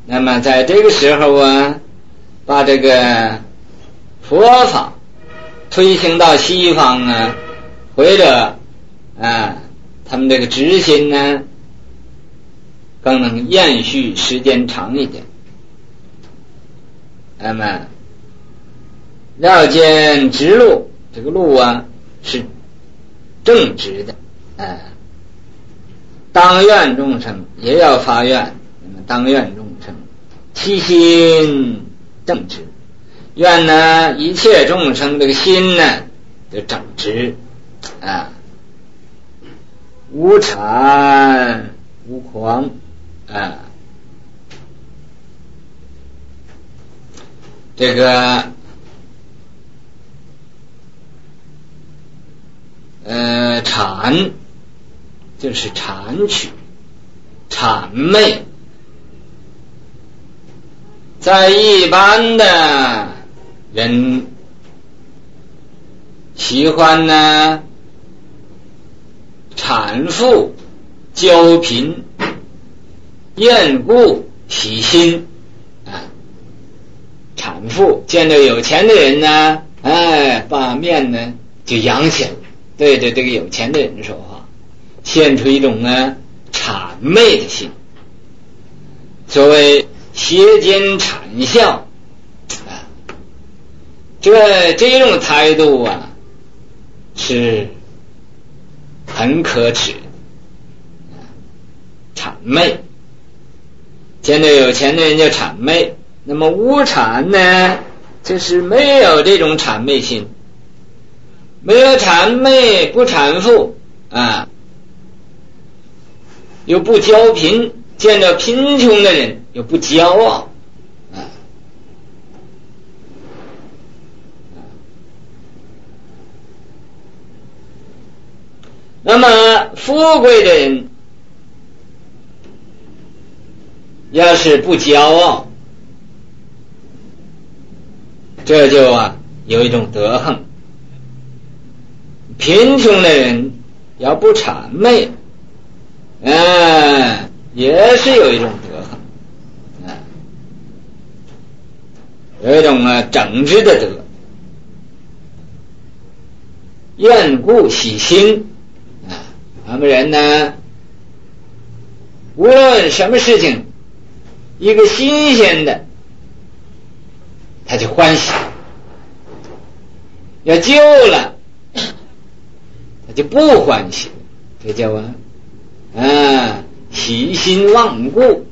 那么在这个时候啊，把这个佛法推行到西方啊，或者他们这个执行呢更能延续时间长一点。那么要见直路，这个路啊是正直的，当愿众生也要发愿，那么当愿众生其心正直，愿呢一切众生这个心呢就正直无谄无狂这个谄就是谄取谄媚，在一般的人喜欢呢谄富骄贫厌故喜新谄富见到有钱的人呢把面呢就扬起来，对着这个有钱的人说话，现出一种谄媚的心，所谓邪奸谄笑这种态度是很可耻谄媚，见到有钱的人就谄媚。那么无谄呢，就是没有这种谄媚心，没有谄媚，不谄富又不骄贫，见到贫穷的人又不骄傲那么富贵的人要是不骄傲，这就有一种德行。贫穷的人要不谄媚也是有一种德行有一种整治的德。厌故喜新咱们人呢无论什么事情一个新鲜的他就欢喜，要旧了他就不欢喜，这叫喜新忘故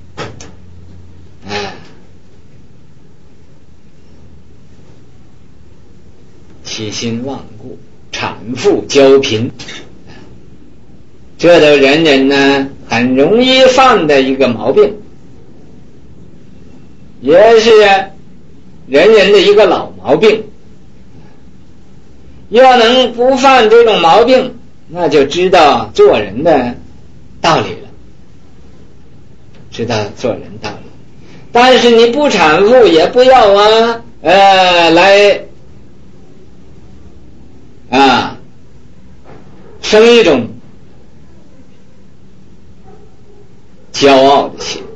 喜新忘故谄富骄贫，这都人人呢很容易犯的一个毛病，也是人人的一个老毛病。要能不犯这种毛病，那就知道做人的道理了，知道做人道理。但是你不谄富也不要来生一种骄傲的心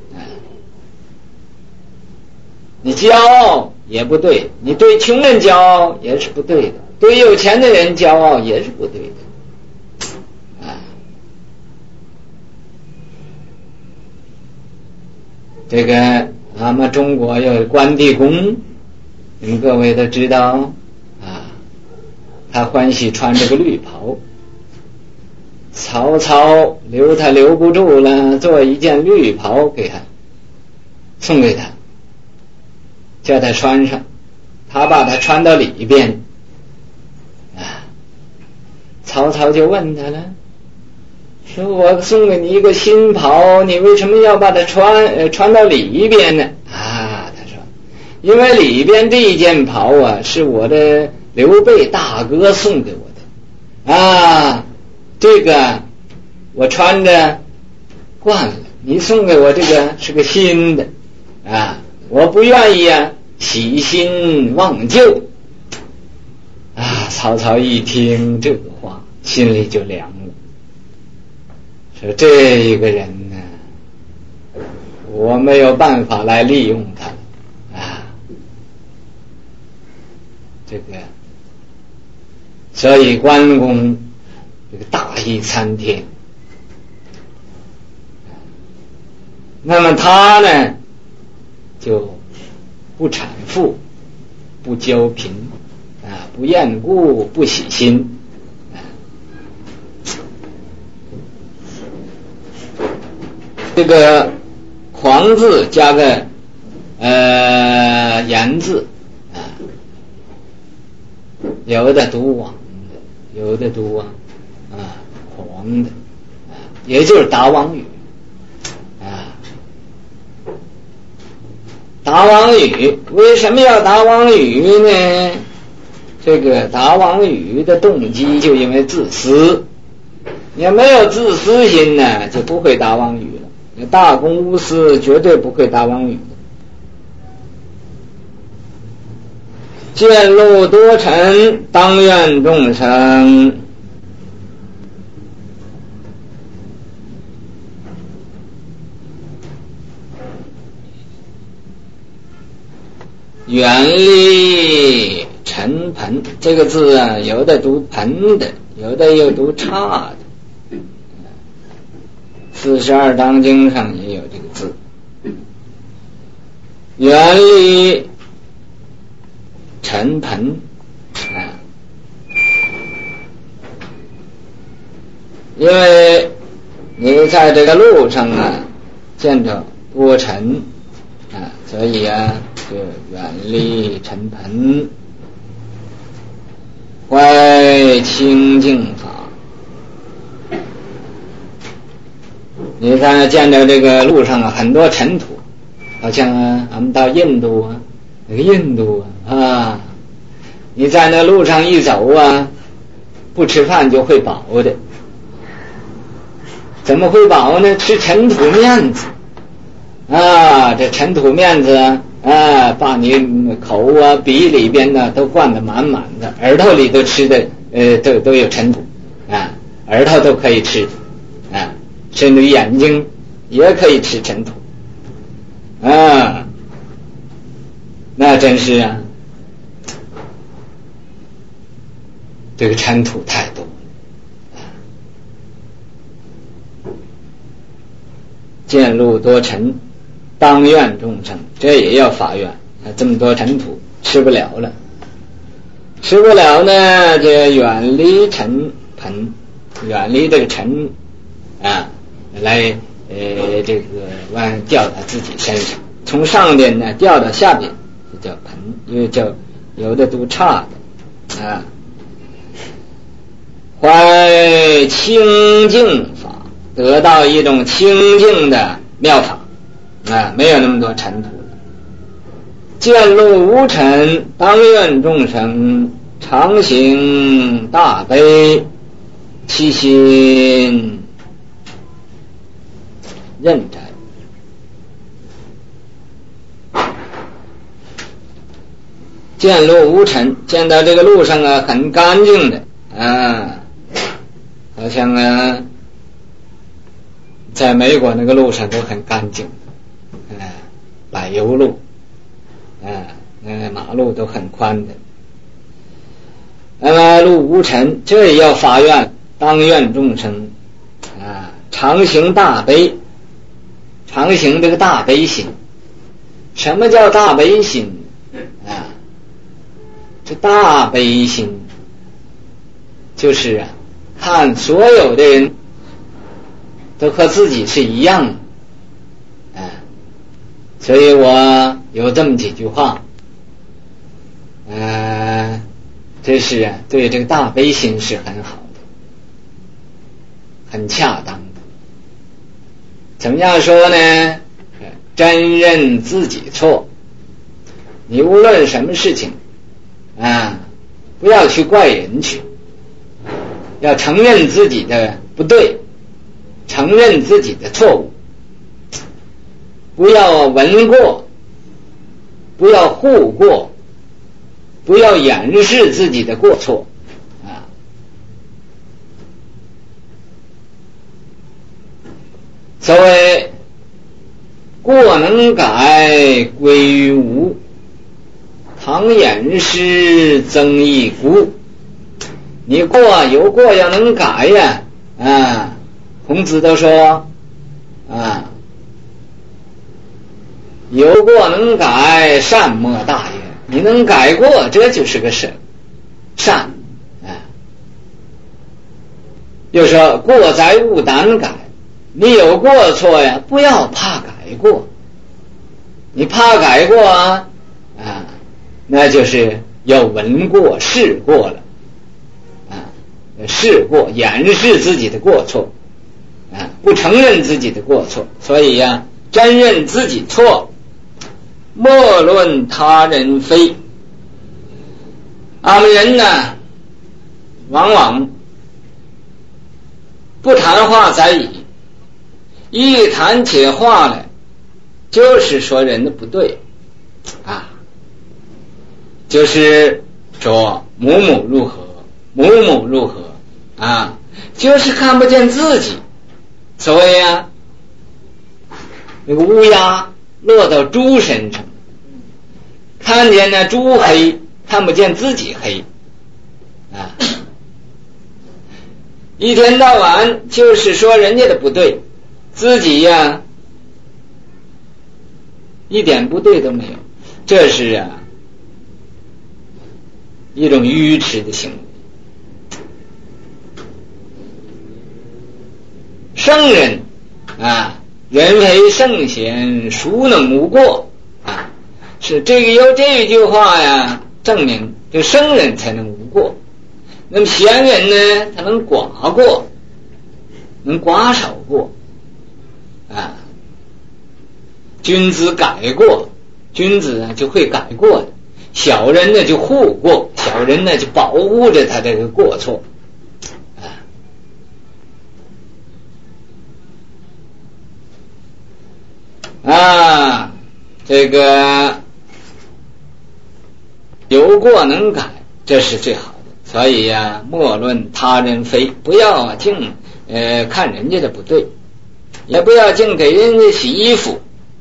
你骄傲也不对，你对穷人骄傲也是不对的，对有钱的人骄傲也是不对的这个咱们中国有关帝公，你们各位都知道他欢喜穿这个绿袍，曹操留不住了，做一件绿袍给他送给他，叫他穿上，他把它穿到里边曹操就问他了，说我送给你一个新袍，你为什么要把它穿到里边呢他说因为里边这一件袍是我的刘备大哥送给我的这个我穿着惯了，你送给我这个是个新的我不愿意喜新忘旧曹操一听这个话心里就凉了，说这个人呢， 我没有办法来利用它啊。这个，所以关公这个大义参天。那么他呢，就不产妇，不骄贫啊，不厌故，不喜新啊。这个狂字加个言字啊，有的读王的，有的读狂的啊，也就是达王语啊。达王语为什么要达王语呢？这个达王语的动机就因为自私，你没有自私心呢，就不会达王语了。你大公无私，绝对不会达王语的。见路多尘，当愿众生。远离尘盆，这个字啊，有的读盆的，有的又读刹的。42章经上也有这个字。远离尘盆啊，因为你在这个路上啊，见着多尘啊，所以啊，就远离尘盆，怀清净法。你看见着这个路上啊，很多尘土，好像俺们到印度啊，那个印度啊，你在那路上一走啊，不吃饭就会饱的。怎么会饱呢？吃尘土面子啊，这尘土面子啊，把你口啊、鼻里边呢都灌得满满的，耳朵里都吃的都有尘土啊，耳朵都可以吃啊，甚至眼睛也可以吃尘土啊，那真是啊，这个尘土太多啊，见路多尘，当愿众生，这也要发愿啊！这么多尘土吃不了了，吃不了呢，就远离尘盆，远离这个尘啊，来这个往掉到自己身上，从上边呢掉到下边，就叫盆，因为叫有的读刹的啊。怀清净法，得到一种清净的妙法啊，没有那么多尘土了。见路无尘，当愿众生常行大悲，其心认真。见路无尘，见到这个路上啊很干净的啊，好像啊在美国那个路上都很干净，柏油路马路都很宽的。那么路无尘，这也要发愿，当愿众生啊常行大悲，常行这个大悲心。什么叫大悲心啊？这大悲心就是啊，看所有的人都和自己是一样的啊，所以我有这么几句话，这是啊对这个大悲心是很好的，很恰当的。怎么样说呢？真认自己错，你无论什么事情啊，不要去怪人去，要承认自己的不对，承认自己的错误，不要闻过，不要护过，不要掩饰自己的过错啊。所谓过能改归于无，唐掩饰增一孤。你有过要能改呀，孔子都说有过能改，善莫大也。你能改过，这就是个善。又说过哉勿胆改，你有过错呀，不要怕改过。你怕改过那就是有闻过试过了试过，掩饰自己的过错不承认自己的过错，所以真认自己错，莫论他人非。俺们人呢，往往不谈话在矣，一谈起话来就是说人的不对就是说某某如何就是看不见自己。所谓那个乌鸦落到猪身上，看见那猪黑，看不见自己黑一天到晚就是说人家的不对，自己一点不对都没有，这是一种愚痴的行为。圣人人非圣贤，孰能无过是这个由这一句话证明就圣人才能无过。那么贤人呢，他能寡过，能寡少过君子改过，君子就会改过的，小人呢就护过，小人呢就保护着他这个过错这个有过能改，这是最好的。所以莫论他人非，不要净看人家的不对，也不要净给人家洗衣服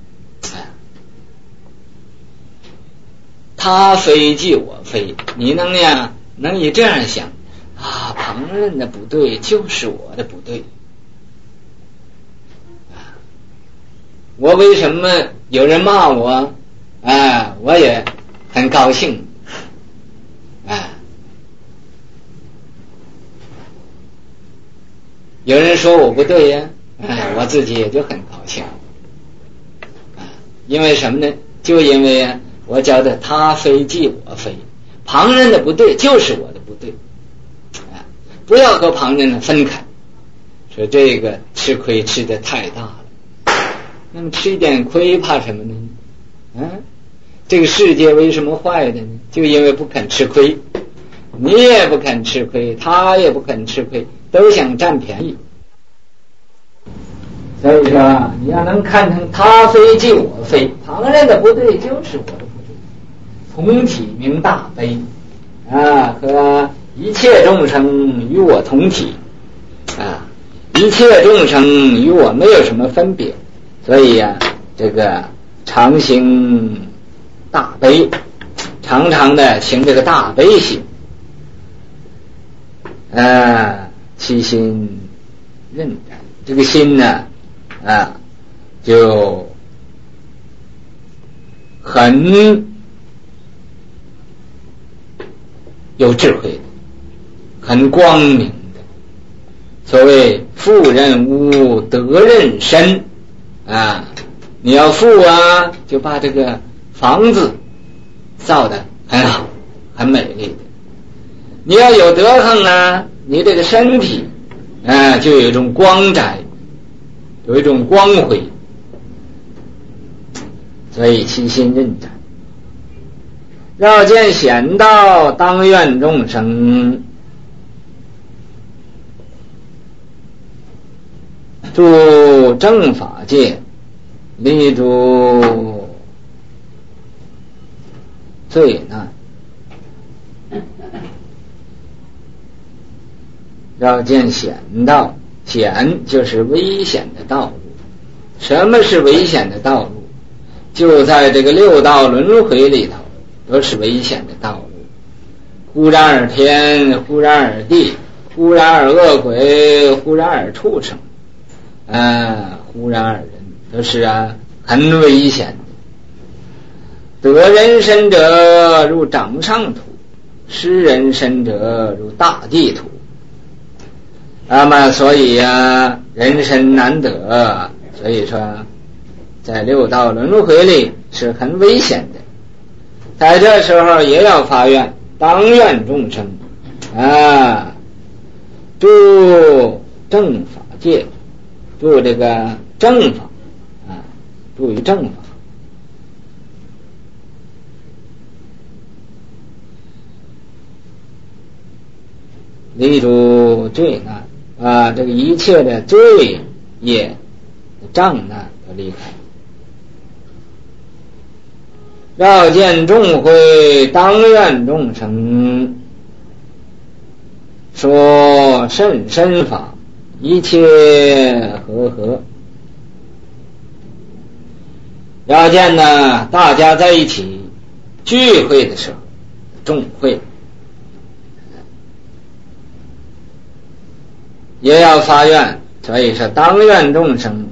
他非即我非。你能以这样想旁人的不对就是我的不对我为什么有人骂我我也很高兴有人说我不对我自己也就很高兴因为什么呢？就因为我觉得他非即我非，旁人的不对就是我的不对不要和旁人分开。说这个吃亏吃得太大了，那么吃一点亏怕什么呢？这个世界为什么坏的呢？就因为不肯吃亏，你也不肯吃亏，他也不肯吃亏，都想占便宜。所以说你要能看成他非即我非，旁人的不对就是我的不对，同体明大悲和一切众生与我同体一切众生与我没有什么分别。所以这个常行大悲，常常的行这个大悲心其心认真，这个心呢就很有智慧的，很光明的。所谓富人屋，德人身你要富就把这个房子造得很好很美丽的，你要有德行你这个身体就有一种光彩，有一种光辉。所以其心认真，要见贤道，当愿众生住正法界，立诸罪难。要见险道，险就是危险的道路， 什么是危险的道路？就在这个六道轮回里头，都是危险的道路。忽然而天，忽然而地，忽然而恶鬼，忽然而畜生，忽然而人，都是很危险的。得人身者如掌上土，失人身者如大地土。那么所以人身难得，所以说在六道轮回里是很危险的。在这时候也要发愿，当愿众生住正法界，住这个正法住于正法。离诸罪难这个一切的罪业障难都离开。绕见众会，当愿众生说甚深法，一切和合。要见大家在一起聚会的时候，众会也要发愿，所以说当愿众生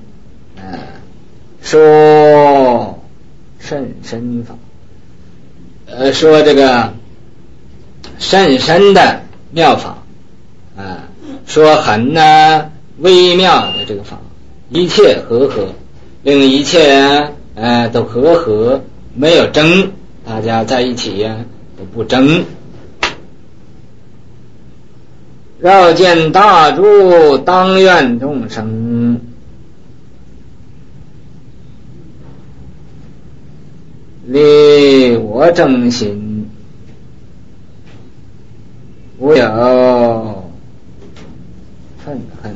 说甚深法，说这个甚深的妙法说很微妙的这个法，一切和合，令一切都和合，没有争，大家在一起都不争。绕见大诸当愿众生离我争心，无有愤恨。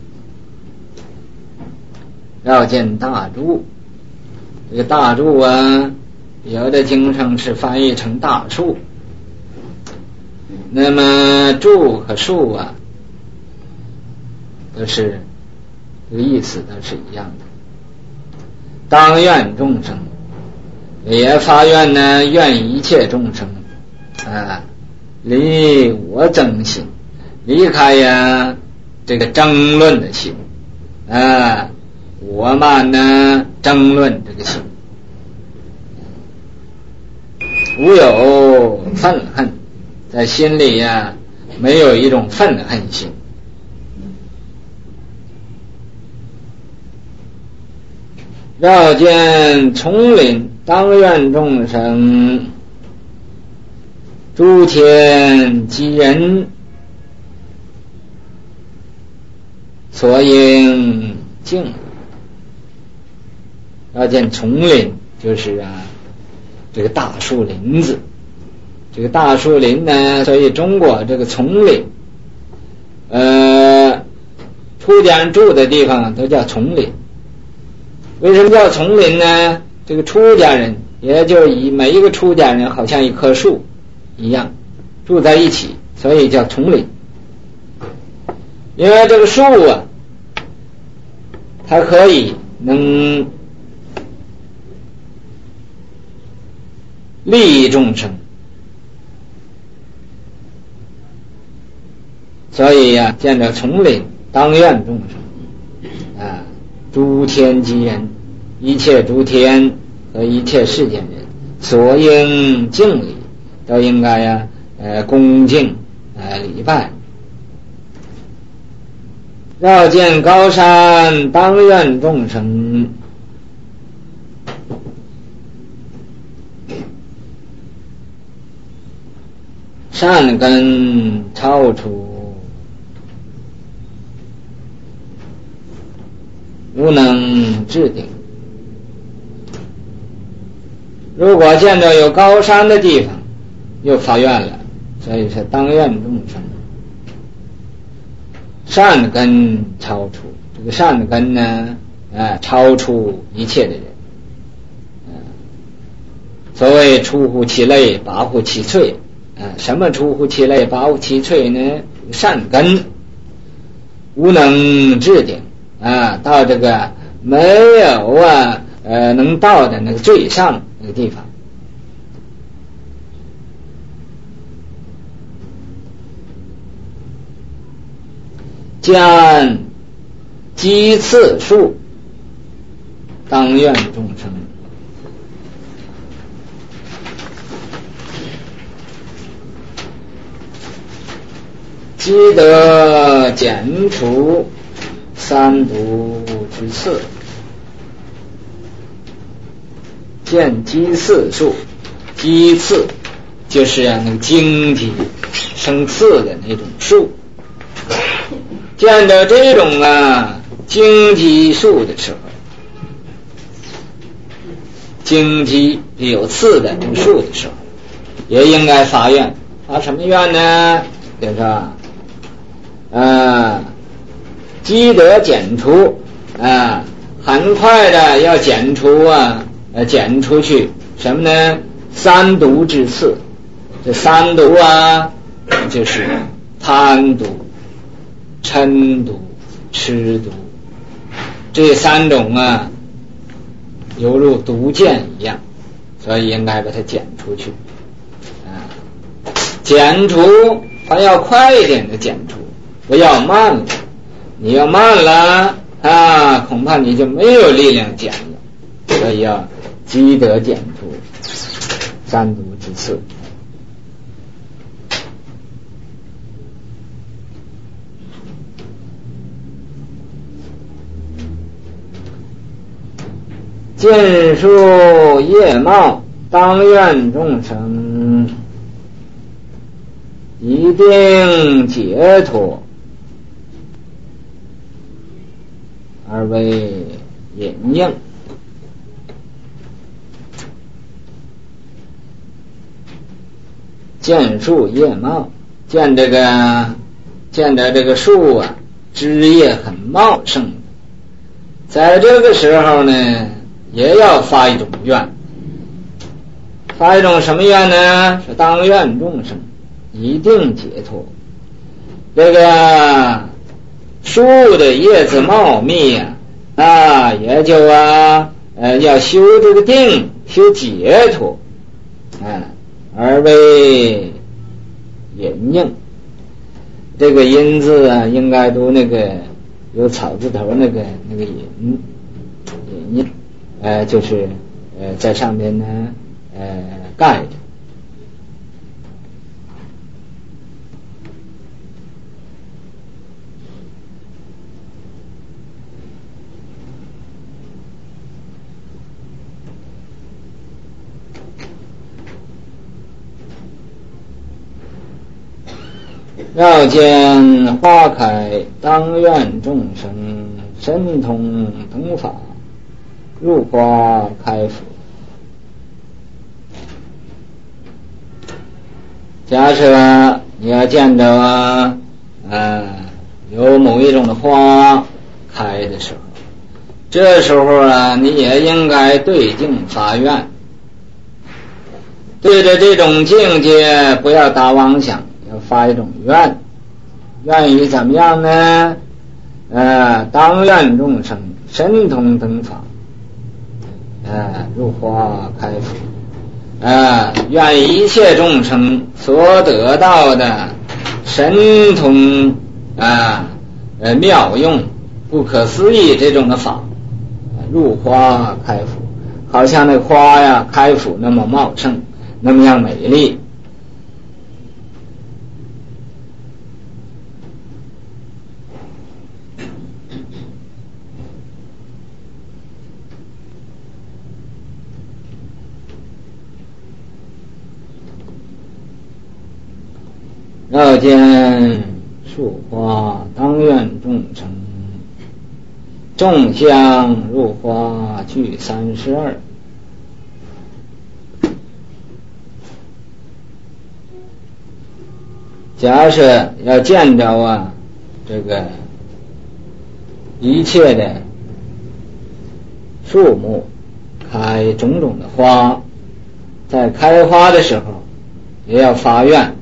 绕见大诸，这个大诸有的经上是翻译成大树，那么柱和树都是这个意思，都是一样的。当愿众生也发愿愿一切众生离我争心，离开这个争论的心我们争论这个心，无有愤恨，在心里没有一种愤恨心。绕见丛林，当愿众生诸天及人所应敬。绕见丛林就是这个大树林子，这个大树林所以中国这个丛林出家人住的地方都叫丛林。为什么叫丛林呢？这个出家人也就以每一个出家人好像一棵树一样住在一起，所以叫丛林。因为这个树它可以能利益众生，所以见着丛林当愿众生诸天及人，一切诸天和一切世间人所应敬礼，都应该恭敬礼拜。绕见高山，当愿众生善根超出，无能置顶。如果见到有高山的地方，又发愿了，所以是当愿众生善根超出。这个善根超出一切的人。所谓出乎其类，拔乎其萃。什么出乎其类，拔乎其萃呢？善根无能置顶到这个没有能到的那个最上那个地方。见鸡刺树，当愿众生。积德减除三毒之刺，见鸡刺树，鸡刺就是那个荆棘生刺的那种树。见到这种荆棘树的时候，荆棘有刺的树的时候，也应该发愿。发什么愿呢？就是说积德减除很快的要减除减出去什么呢？三毒之刺。这三毒就是贪毒、嗔毒、痴毒，这三种犹如毒箭一样，所以应该把它减出去。减除还要快一点的减除，不要慢了。你要慢了恐怕你就没有力量减了。所以要积德减除三毒之刺。尽数业貌，当愿众生一定解脱，而为引应。见树叶茂，见着这个树枝叶很茂盛，在这个时候呢，也要发一种愿。发一种什么愿呢？是当愿众生一定解脱。这个树的叶子茂密也就要修这个定，修解脱而为引应。这个因字应该读那个有草字头那个引应，就是在上面呢盖着。要见花开，当愿众生神通等法，入花开福。假设你要见着有某一种的花开的时候，这时候你也应该对境发愿，对着这种境界不要打妄想，要发一种愿。愿意怎么样呢？当愿众生神通等法入花开福。愿一切众生所得到的神通妙用不可思议这种的法入花开福，好像那花开福那么茂盛，那么样美丽。要见树花，当愿众生众香入花具32。假设要见着这个一切的树木开种种的花，在开花的时候也要发愿，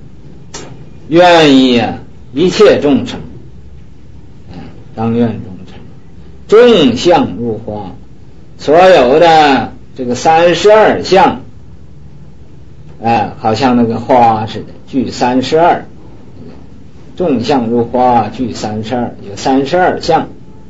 愿意一切众生当愿众生众相入花，所有的这个32相，好像那个花似的，具32，众相入花具32，有32相。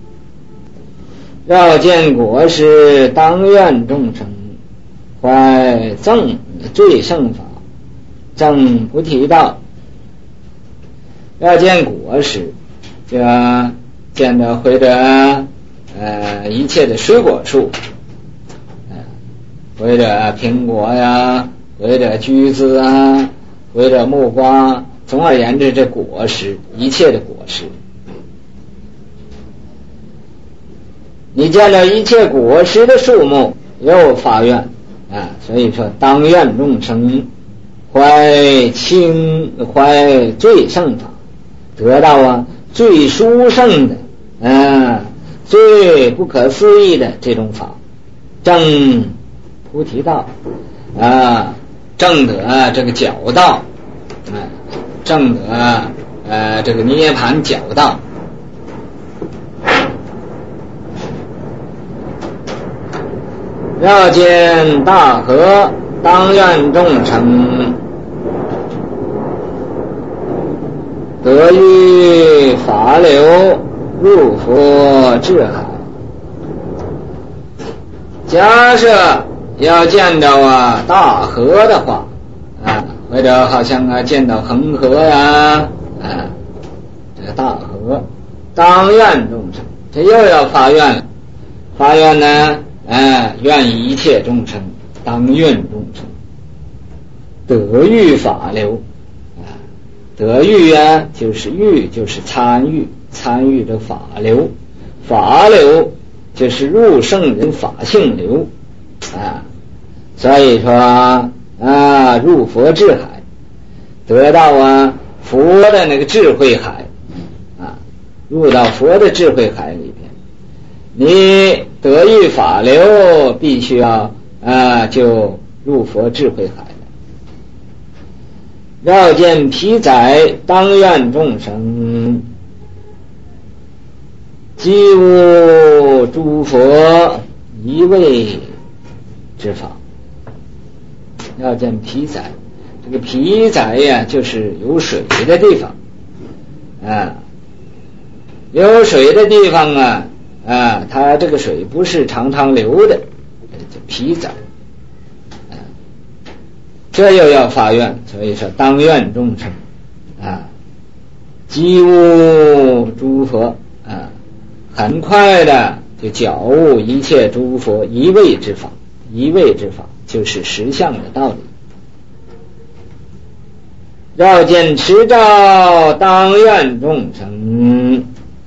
要见果实，当愿众生怀正最胜法，正菩提道。要见果实，就见到或者一切的水果树，或者苹果呀，或者橘子啊，或者木瓜，总而言之，这果实，一切的果实。你见到一切果实的树木，又发愿所以说当愿众生怀最胜法，得到最殊胜的最不可思议的这种法，证菩提道证得这个角道证得这个涅盘角道。要见大河，当愿众生得遇法流，入佛智海。假设要见到大河的话或者好像见到恒河呀这个大河，当愿众生，这又要发愿了。发愿呢愿一切众生，当愿众生得遇法流得遇就是遇，就是参与的法流，法流就是入圣人法性流所以说入佛智海，得到佛的那个智慧海入到佛的智慧海里边。你得遇法流，必须要就入佛智慧海了。要见披载，当愿众生即无诸佛一味之法。要见披载，这个披载就是有水的地方有水的地方它这个水不是常常流的，叫披载这又要发愿，所以说当愿众生即悟诸佛很快的就觉悟一切诸佛一味之法。一味之法就是实相的道理。要见持照，当愿众生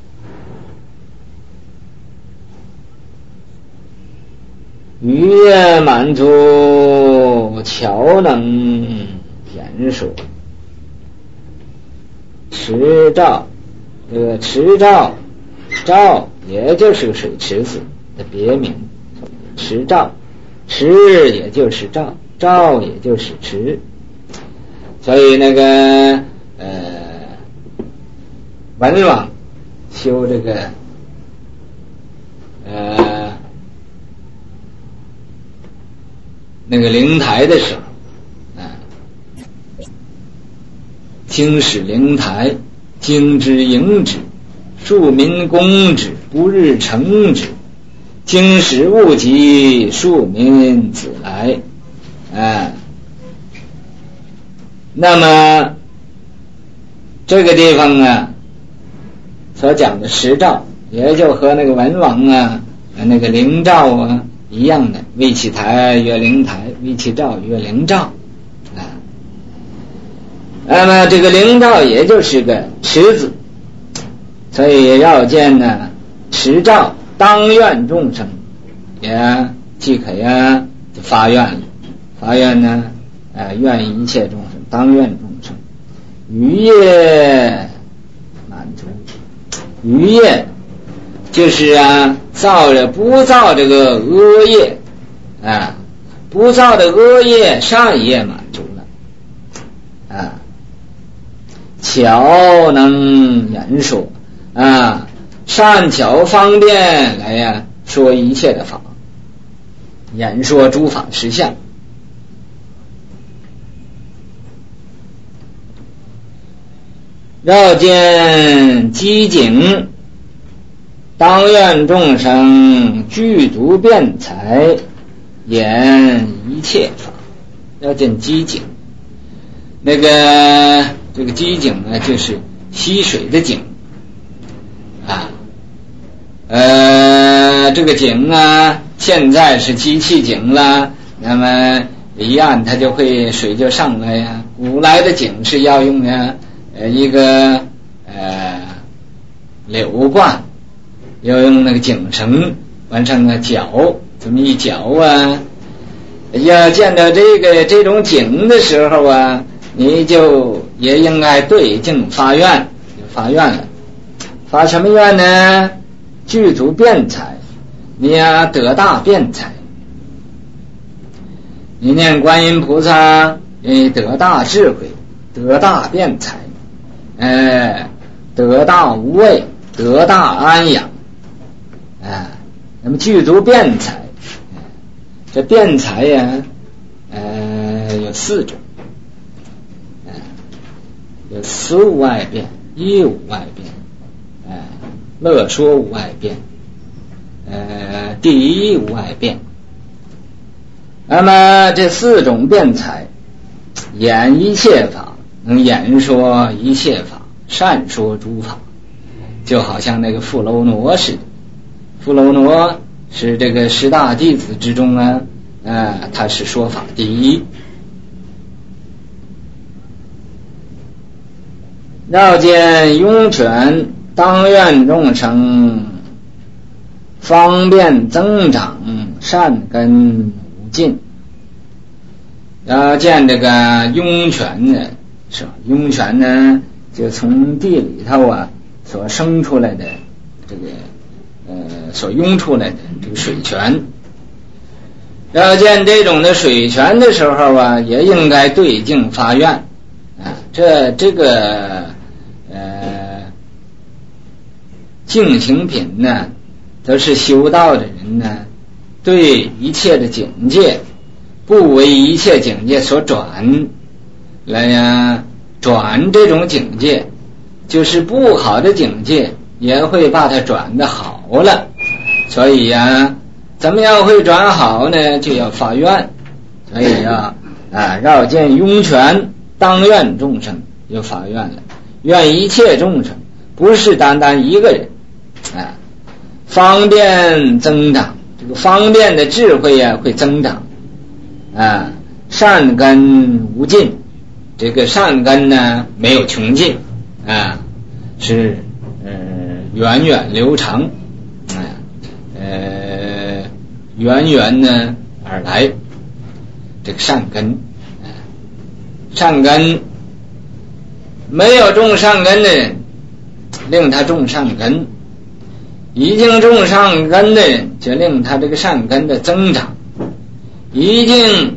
于业满足，巧能言说。持照，这个持照，照也就是个水池子的别名，持照，持也就是照，照也就是持。所以那个文王修这个那个灵台的时候经使灵台，经之迎之，庶民攻之，不日成之，经使勿及，庶民子来那么这个地方所讲的十照，也就和那个文王那个灵照一样的，为其台曰灵台，为其照曰灵照那么这个灵照也就是个池子，所以要见持照当愿众生，也即可发愿了。发愿愿一切众生，当愿众生于业满足。于业就是造着不造这个恶业不造的恶业，善业满足了巧能言说善巧方便来呀说一切的法，演说诸法实相。绕见机警，当愿众生具足辩才，演一切法。要见机警，这个机警呢，就是溪水的井啊。这个井啊，现在是机器井了，那么一按它就会水就上来呀。古来的井是要用呀一个柳冠，要用那个井绳往上绞，这么一绞啊。要见到这种井的时候啊，你就也应该对境发愿，就发愿了。发什么愿呢？具足辩才，你呀得大辩才。你念观音菩萨，你得大智慧，得大辩才，得大无畏，得大安养，那么具足辩才。这辩才呀，有4种，有思无外辩，意无外辩，乐说无外辩，第一无外辩。那么这4种辩才，演一切法，能演说一切法，善说诸法，就好像那个富楼那似的。富楼那是这个10大弟子之中啊，他是说法第一。绕见涌泉，当愿众生方便增长，善根无尽。要见这个涌泉呢，是吧？涌泉呢，就从地里头啊所生出来的这个所涌出来的这个水泉。要见这种的水泉的时候啊，也应该对境发愿啊。这个净行品呢，都是修道的人呢，对一切的境界，不为一切境界所转，来呀转这种境界，就是不好的境界也会把它转得好了。所以呀，怎么样会转好呢？就要发愿。所以呀，绕见涌泉，当愿众生就发愿了，愿一切众生，不是单单一个人方便增长，这个方便的智慧呀会增长善根无尽，这个善根呢没有穷尽是源远流长源源呢而来。这个善根善根没有种善根的人，令他种善根；已经种善根的人，就令他这个善根的增长；已经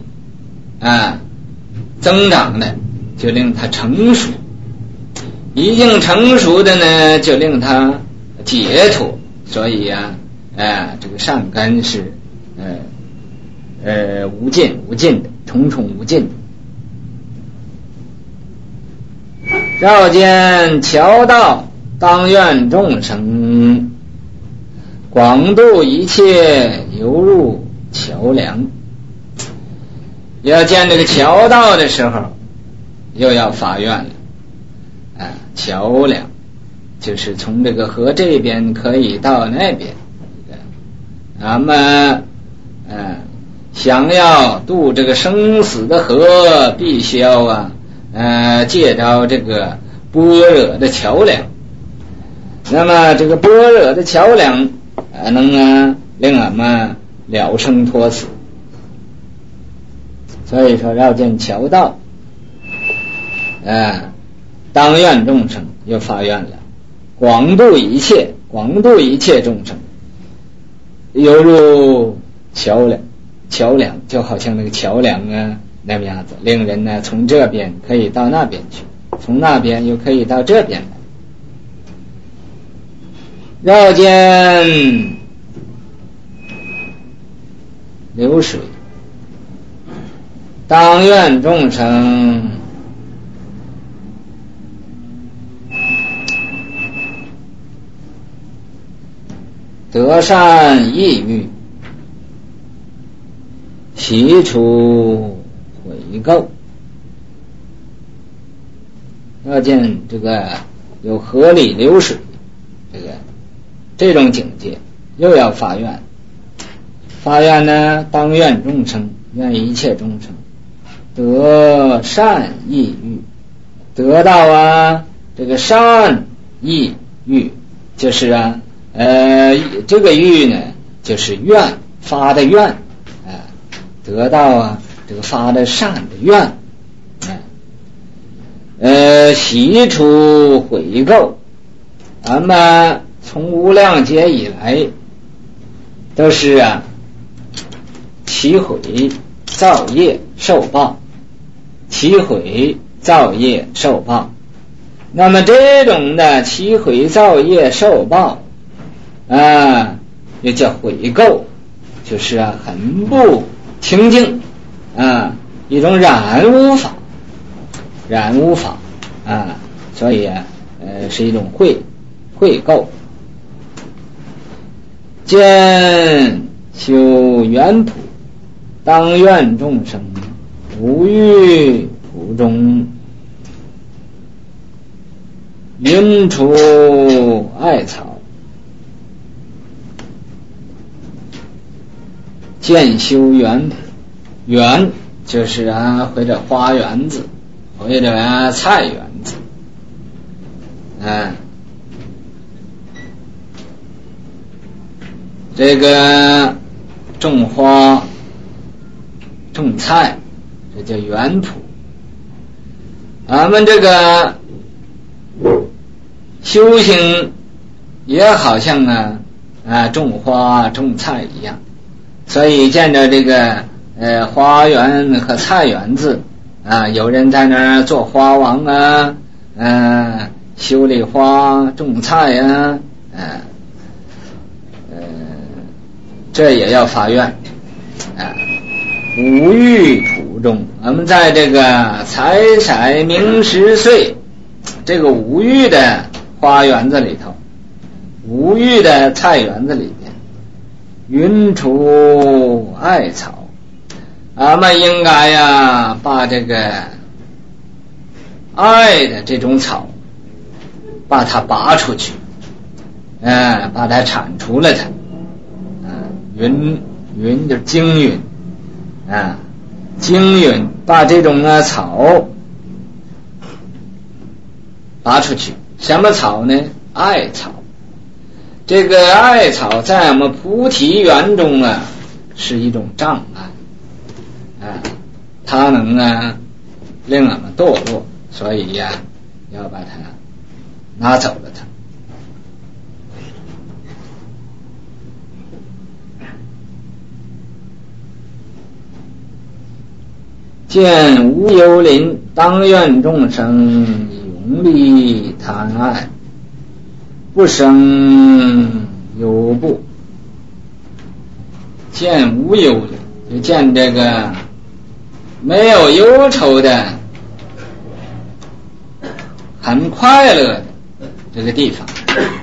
增长的，就令他成熟；已经成熟的呢，就令他解脱。所以这个善根是无尽的，重重无尽的。绕见桥道，当愿众生广度一切，犹如桥梁。要见这个桥道的时候，又要发愿了桥梁就是从这个河这边可以到那边。那么想要渡这个生死的河，必须要借着这个般若的桥梁。那么这个般若的桥梁能令俺们了生脱死。所以说绕见桥道当愿众生又发愿了，广度一切众生，犹如桥梁就好像那个桥梁那么样子，令人呢从这边可以到那边去，从那边又可以到这边来。 绕见流水，当愿众生得善意欲，习除悔垢。要见这个有河里流水，这种境界，又要发愿。发愿呢，当愿众生，愿一切众生得善意欲，得到这个善意欲，就是这个欲呢，就是愿，发的愿，得到这个发的善的愿，习除悔垢。咱们从无量劫以来，都是起毁造业受报，起毁造业受报。那么这种的起毁造业受报也叫悔垢，就是很不清净一种染污法，所以是一种悔垢。见修圆普，当愿众生无欲普中，云除艾草。见修圆普，圆就是或者花园子，或者菜园子，这个种花种菜，这叫园圃。咱们这个修行也好像种花种菜一样，所以见着这个花园和菜园子有人在那儿做花王修理花种菜这也要发愿无欲普中。我们在这个财色名食睡这个无欲的花园子里头，无欲的菜园子里边，云除艾草，俺们应该把这个艾的这种草把它拔出去，把它铲除了它。云就是经云经云，把这种草拔出去。什么草呢？艾草。这个艾草在我们菩提园中是一种障碍它能令我们堕落，所以要把它拿走了它。见无有林，当愿众生永离贪爱，不生忧怖。见无忧林，就见这个没有忧愁的很快乐的这个地方，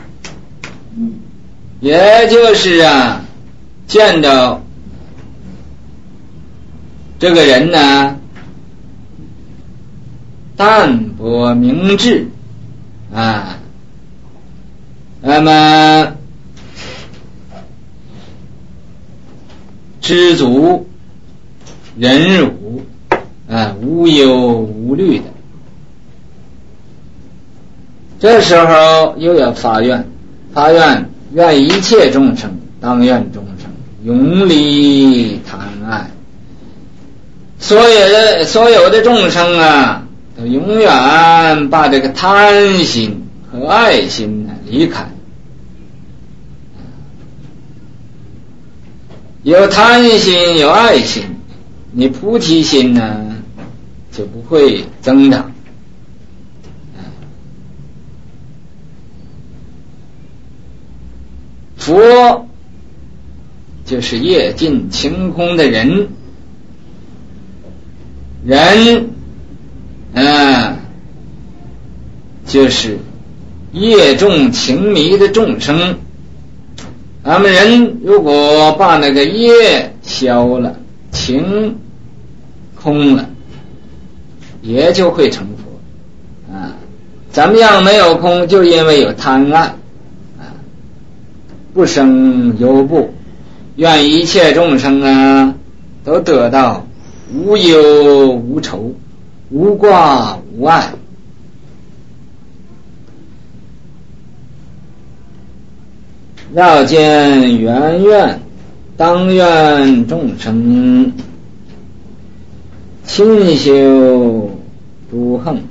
也就是见到这个人淡泊明志那么知足忍辱无忧无虑的。这时候又要发愿，愿一切众生，当愿众生永离贪爱。所有的众生都永远把这个贪心和爱心离开。有贪心有爱心，你菩提心就不会增长。 佛就是业尽晴空的人，人就是业重情迷的众生。咱们人如果把那个业消了，情空了，也就会成佛怎么样没有空？就因为有贪爱不生忧怖，愿一切众生都得到无忧无愁，无挂无碍。要见圆愿，当愿众生勤修诸行，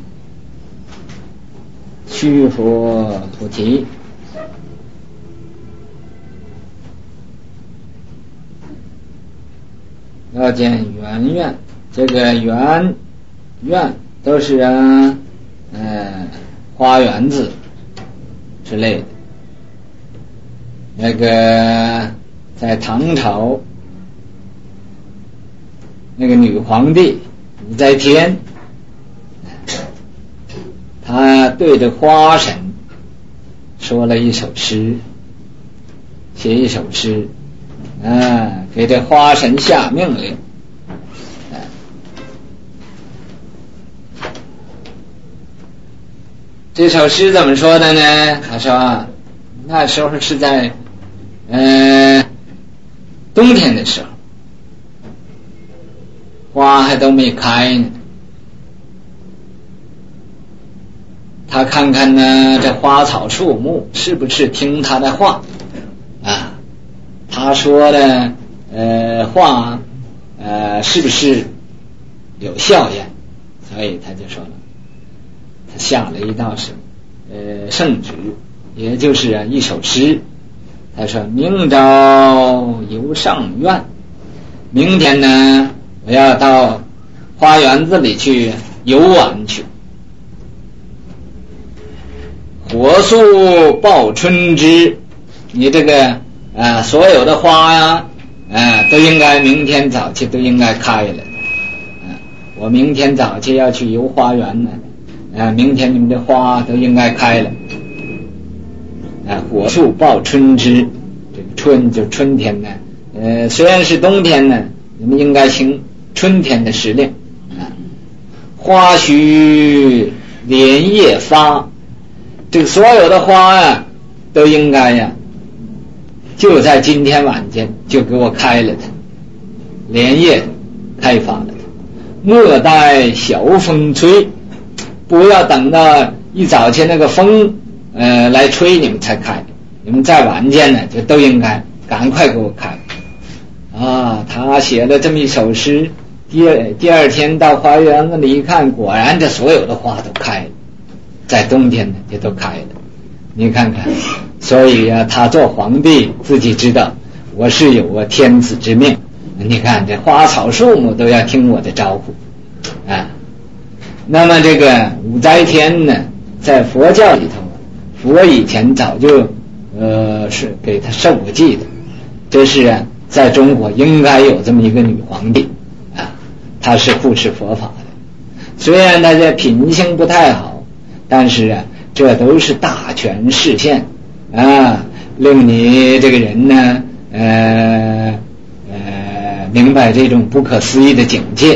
须佛菩提。要见圆愿，这个圆愿都是花园子之类的。那个在唐朝，那个女皇帝武则天，她对着花神说了一首诗，写一首诗给这花神下命令。这首诗怎么说的呢？他说那时候是在冬天的时候，花还都没开呢。他看看呢，这花草树木是不是听他的话他说的话是不是有效验，所以他就说了，他下了一道圣旨，也就是一首诗。他说明朝游上苑，明天呢我要到花园子里去游玩去。火速报春枝，你这个所有的花都应该明天早起都应该开了。我明天早起要去游花园呢，明天你们的花都应该开了。火速报春枝，这个春就春天呢，虽然是冬天呢，你们应该行春天的时令。花须连夜发，这个所有的花都应该就在今天晚间就给我开了它，连夜开发了它。莫待小风吹，不要等到一早起那个风来吹你们才开，你们在晚间呢就都应该赶快给我开。他写了这么一首诗，第二天到花园子里一看，果然这所有的花都开了，在冬天呢也都开了。你看看，所以他做皇帝自己知道我是有天子之命，你看这花草树木都要听我的招呼那么这个武则天呢，在佛教里头，佛以前早就是给他授过记的，这是在中国应该有这么一个女皇帝她是护持佛法的。虽然她这品性不太好，但是这都是大权示现令你这个人呢明白这种不可思议的境界。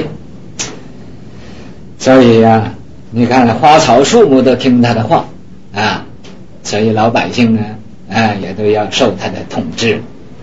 所以你看花草树木都听他的话所以老百姓呢也都要受他的统治。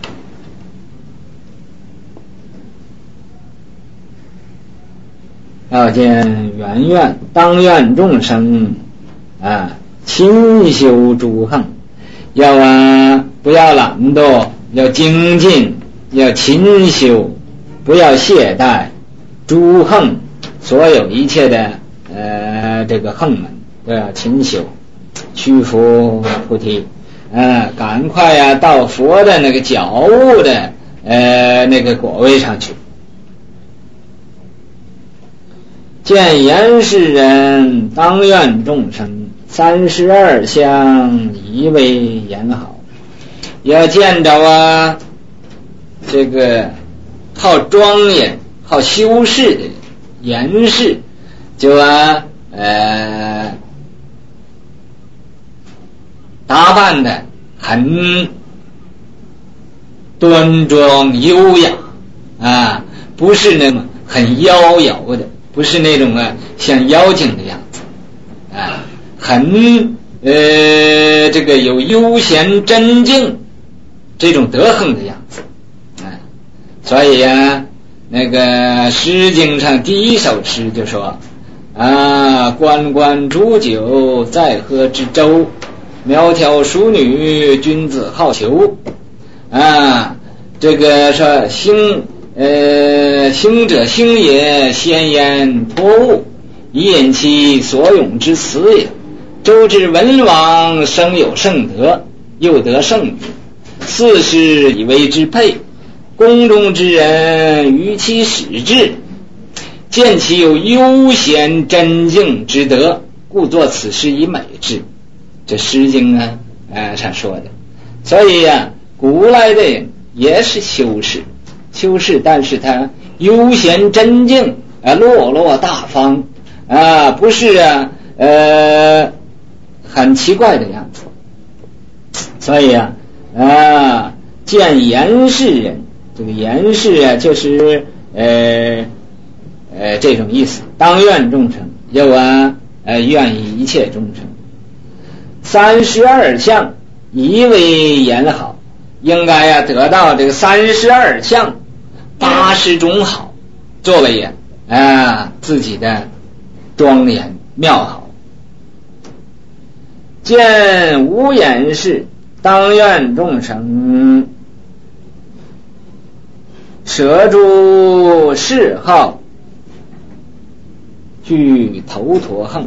要见圆愿，当愿众生勤修诸行，要不要懒惰，要精进，要勤修，不要懈怠。诸行，所有一切的这个行门都要勤修。须佛菩提，赶快到佛的那个觉悟的那个果位上去。见言是人，当愿众生，32相宜为言好。 要见着啊这个好庄严好修饰的严饰，就打扮的很端庄优雅啊，不是那么很妖娆的，不是那种像妖精的样子啊，很这个有悠闲真静这种德行的样子啊。所以那个诗经上第一首诗就说关关雎鸠，在河之洲，苗条淑女，君子好逑这个说行者行也，先焉托物，以引其所咏之词也。周之文王，生有圣德，又得圣女，四时以为之配，宫中之人于其使之，见其有悠闲真静之德，故作此诗以美之。这诗经上说的。所以古来的人也是修饰，但是他悠闲真静落落大方不是很奇怪的样子。所以见严氏人，这个严氏就是这种意思，当愿众生，又愿以一切众生。32项宜为言好，应该得到这个32项80种好，作为自己的庄严妙好。见无言氏，当愿众生，舍诸嗜好，具头陀横。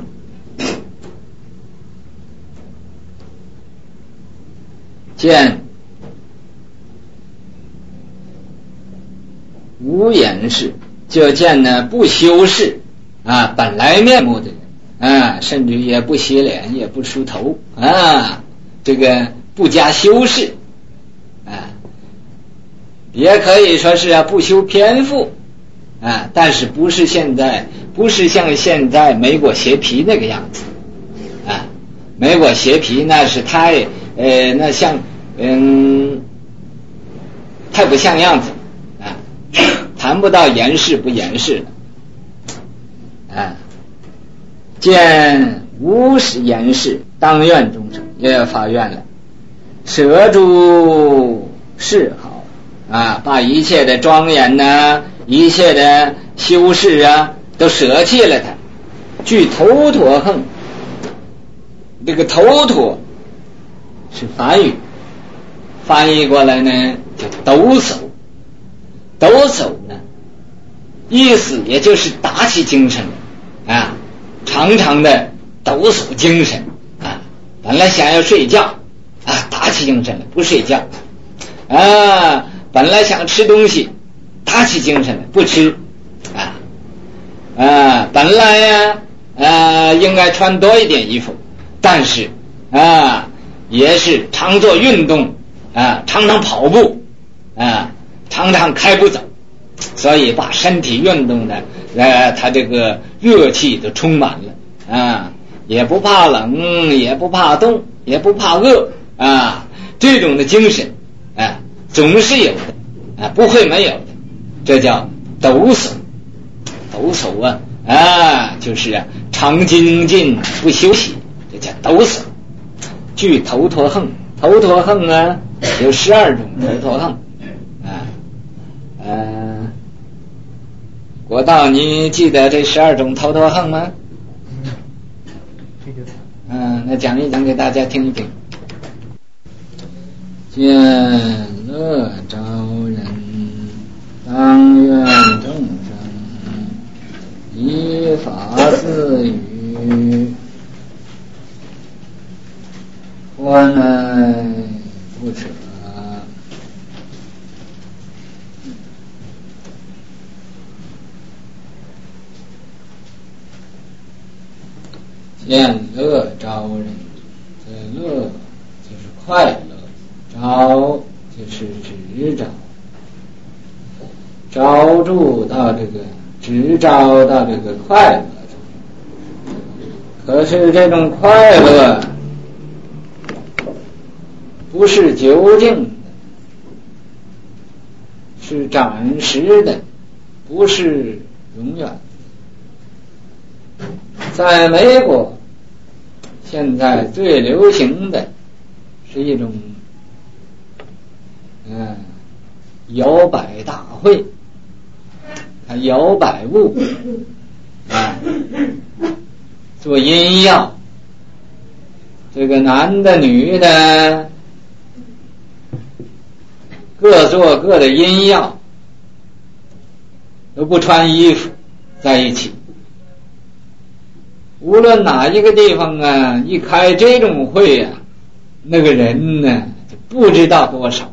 见无言氏，就见不修饰本来面目的人甚至也不洗脸，也不梳头这个不加修饰也可以说是不修篇幅但是不是像现在美国斜皮那个样子美国斜皮那是太那像太不像样子谈不到严饰不严饰见无严饰，当愿众生，也要发愿了，舍诸嗜好把一切的庄严一切的修饰都舍弃了它，具头陀横。这个头陀是梵语，翻译过来叫抖擞。抖擞意思也就是打起精神常常的抖擞精神本来想要睡觉打起精神了不睡觉本来想吃东西打起精神了不吃本来应该穿多一点衣服，但是也是常做运动常常跑步常常开步走，所以把身体运动的他这个热气都充满了也不怕冷，也不怕冻，也不怕饿这种的精神总是有的不会没有的，这叫抖擞。抖擞就是常精进不休息，这叫抖擞。具头陀横，头陀横有12种头陀横国道你记得这12种头陀横吗？那讲一讲给大家听一听。见乐招人，当愿众生，依法自语，欢爱不舍。见乐招人，这乐就是快乐， 招就是执着，招住到这个执着到这个快乐中，可是这种快乐不是究竟的，是暂时的，不是永远的。在美国现在最流行的是一种摇摆大会，摇摆物做音药，这个男的女的各做各的音药，都不穿衣服在一起。无论哪一个地方啊，一开这种会啊，那个人呢就不知道多少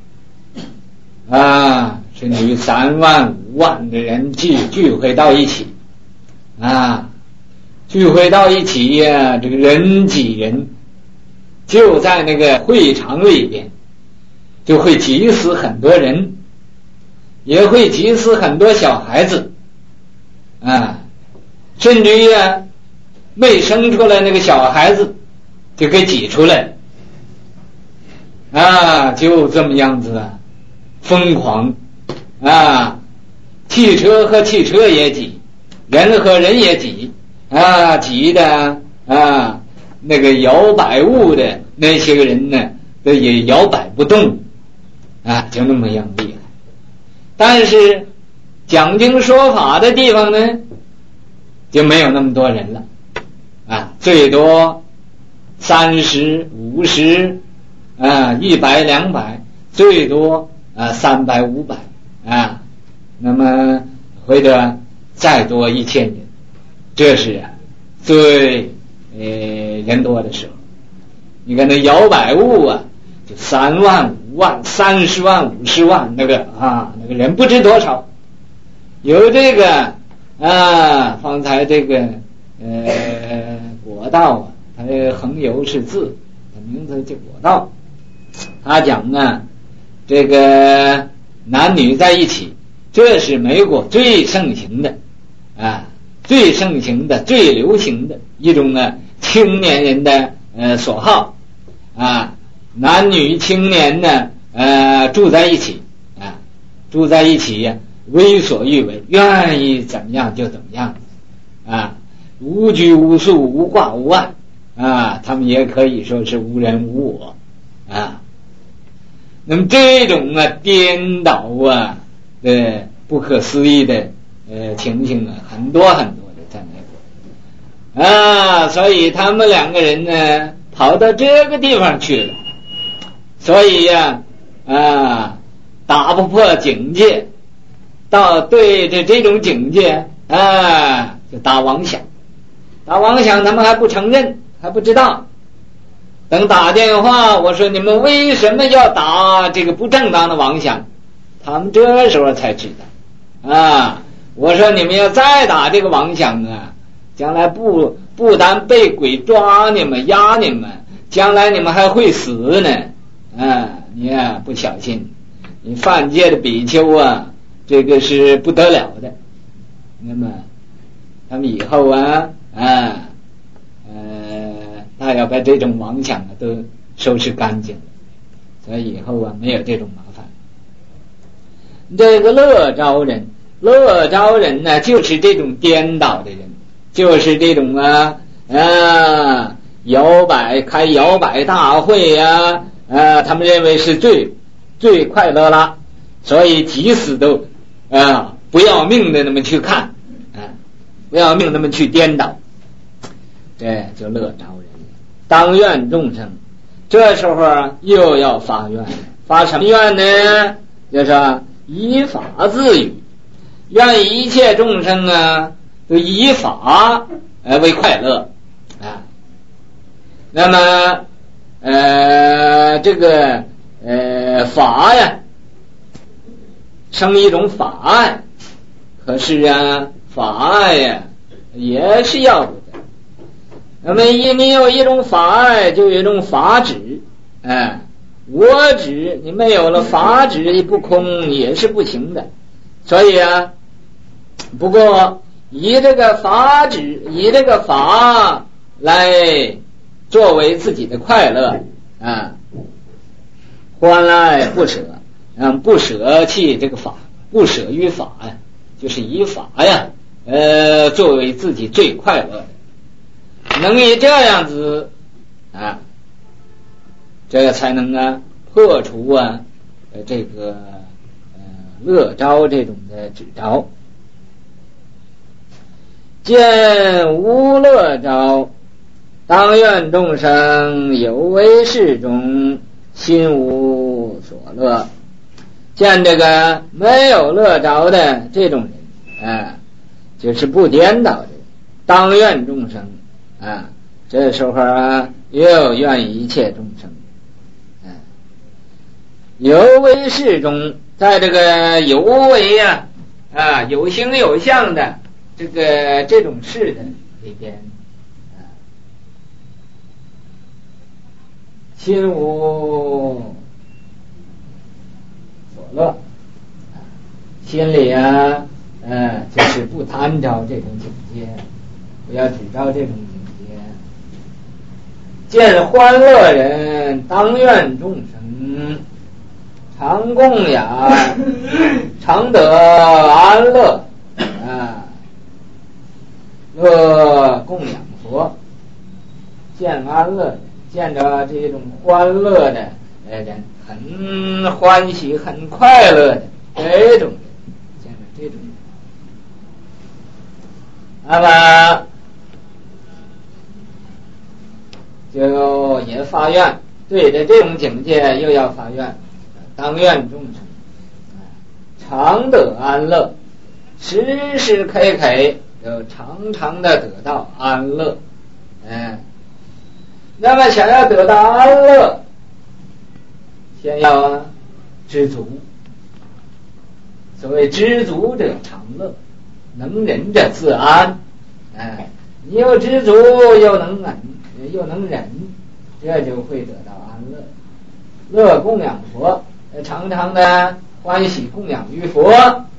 甚至于3万5万的人聚会到一起聚会到一起呀，这个人挤人，就在那个会场里边就会挤死很多人，也会挤死很多小孩子甚至于没生出来那个小孩子就给挤出来就这么样子疯狂汽车和汽车也挤，人和人也挤挤的那个摇摆物的那些个人呢也摇摆不动就那么样厉害。但是讲经说法的地方呢就没有那么多人了最多30、50、100、200，最多300、500那么或者再多1000人，这是最人多的时候。你看那摇摆物就3万、5万、30万、50万，那个人不知多少。有这个方才这个果道他恒有是字，他名字叫果道。他讲这个男女在一起，这是美国最盛行的最盛行的、最流行的一种青年人的所好男女青年呢住在一起住在一起为所欲为，愿意怎么样就怎么样无拘无束、无挂无碍他们也可以说是无人无我那么这种颠倒不可思议的情形很多很多的在美国所以他们两个人呢跑到这个地方去了，所以打不破警戒，到对着这种警戒就打妄想他们还不承认，还不知道。等打电话我说你们为什么要打这个不正当的妄想，他们这时候才知道我说你们要再打这个妄想将来不但被鬼抓你们压你们，将来你们还会死呢你不小心，你犯戒的比丘这个是不得了的。那么他们以后他要把这种妄想都收拾干净了，所以以后没有这种麻烦。这个乐招人呢就是这种颠倒的人，就是这种开摇摆大会他们认为是最快乐了，所以即使都不要命的那么去看不要命那么去颠倒，这就乐招人。当愿众生，这时候又要发愿，发什么愿呢？就是依法自语，愿一切众生都依法为快乐那么这个法生一种法爱，可是法爱也是要的。那么你有一种法爱，就有一种法旨我执，你没有了法执不空也是不行的。所以啊，不过以这个法执，以这个法来作为自己的快乐啊，欢来不舍，不舍弃这个法，不舍于法呀，就是以法呀作为自己最快乐的，能以这样子啊，这个才能啊破除啊这个乐招这种的执招。见无乐招，当愿众生有为事中，心无所乐。见这个没有乐招的这种人就是不颠倒的，当愿众生这时候又愿一切众生有为事中，在这个有为有形有相的这种事的里边心无所乐，心里就是不贪着这种境界，不要只着这种境界。见欢乐人，当愿众生常供养，常得安乐乐供养佛。见安乐，见着这种欢乐的人，很欢喜很快乐的这种人，见着这种人，那么就也发愿，对着这种境界又要发愿，当愿众生常得安乐，时时刻刻就常常的得到安乐。那么想要得到安乐，先要知足。所谓知足者常乐，能忍者自安。你又知足又能忍，这就会得到安乐。乐供养佛，常常的欢喜供养于佛，